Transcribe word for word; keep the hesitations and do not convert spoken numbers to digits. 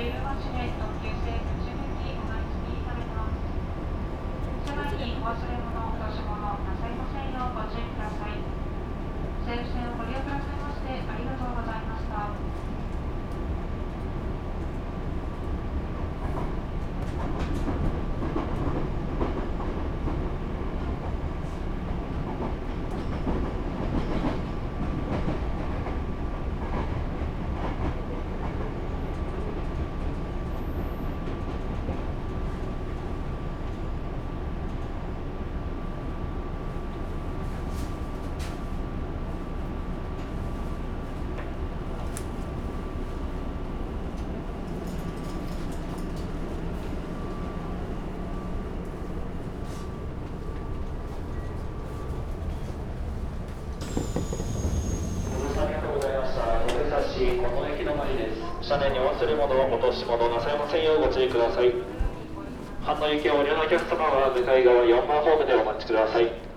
入町で特急線内行きお待ちにされます。車内にお忘れ物、落とし物なさいませんようご注意ください。西武線をご利用くださいましてありがとうございました。 この駅止まりです。車内にお忘れ物、落とし物なさいませんようご注意ください。阪の行きをお利用のお客様は向かい側よんばんホームでお待ちください。